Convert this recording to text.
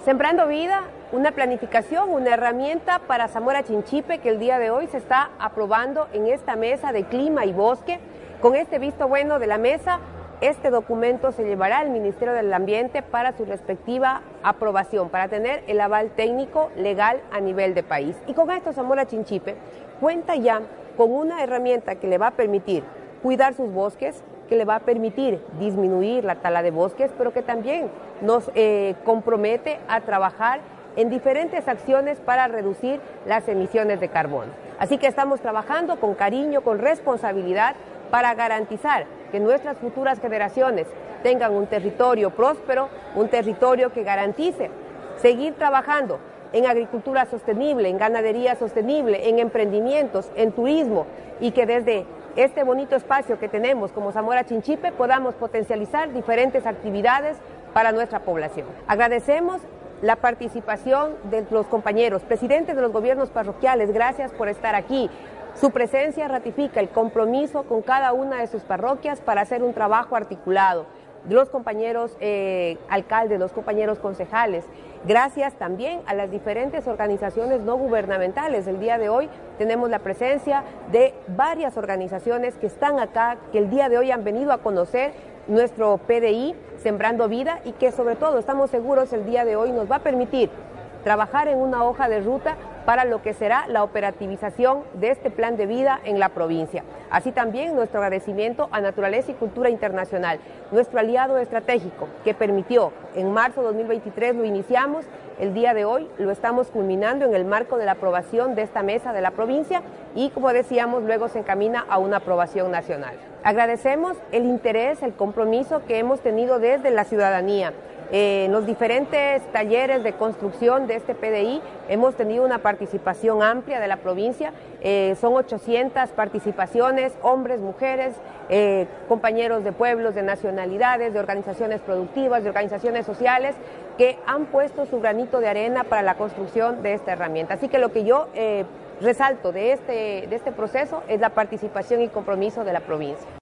Sembrando Vida, una planificación, una herramienta para Zamora Chinchipe que el día de hoy se está aprobando en esta mesa de clima y bosque. Con este visto bueno de la mesa, este documento se llevará al Ministerio del Ambiente para su respectiva aprobación, para tener el aval técnico legal a nivel de país. Y con esto Zamora Chinchipe cuenta ya con una herramienta que le va a permitir cuidar sus bosques, que le va a permitir disminuir la tala de bosques, pero que también nos compromete a trabajar en diferentes acciones para reducir las emisiones de carbono. Así que estamos trabajando con cariño, con responsabilidad, para garantizar que nuestras futuras generaciones tengan un territorio próspero, un territorio que garantice seguir trabajando en agricultura sostenible, en ganadería sostenible, en emprendimientos, en turismo, y que desde este bonito espacio que tenemos como Zamora Chinchipe podamos potencializar diferentes actividades para nuestra población. Agradecemos la participación de los compañeros, presidentes de los gobiernos parroquiales, gracias por estar aquí. Su presencia ratifica el compromiso con cada una de sus parroquias para hacer un trabajo articulado. De los compañeros alcaldes, los compañeros concejales, gracias también a las diferentes organizaciones no gubernamentales. El día de hoy tenemos la presencia de varias organizaciones que están acá, que el día de hoy han venido a conocer nuestro PDI, Sembrando Vida, y que sobre todo estamos seguros el día de hoy nos va a permitir trabajar en una hoja de ruta para lo que será la operativización de este plan de vida en la provincia. Así también nuestro agradecimiento a Naturaleza y Cultura Internacional, nuestro aliado estratégico que permitió, en marzo de 2023 lo iniciamos, el día de hoy lo estamos culminando en el marco de la aprobación de esta mesa de la provincia y, como decíamos, luego se encamina a una aprobación nacional. Agradecemos el interés, el compromiso que hemos tenido desde la ciudadanía. En los diferentes talleres de construcción de este PDI hemos tenido una participación amplia de la provincia, son 800 participaciones, hombres, mujeres, compañeros de pueblos, de nacionalidades, de organizaciones productivas, de organizaciones sociales, que han puesto su granito de arena para la construcción de esta herramienta. Así que lo que yo resalto de este proceso es la participación y compromiso de la provincia.